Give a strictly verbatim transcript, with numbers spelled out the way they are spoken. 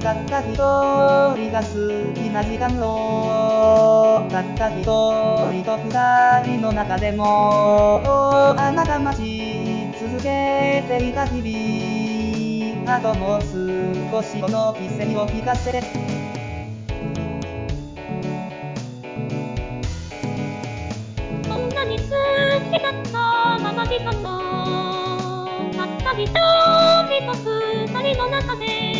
たった一人が好きな時間をたった一人と二人の中でもあなた待ち続けていた日々あともう少しこの奇跡を聞かせてそんなに好きだったまま時間がたった一人と二人の中で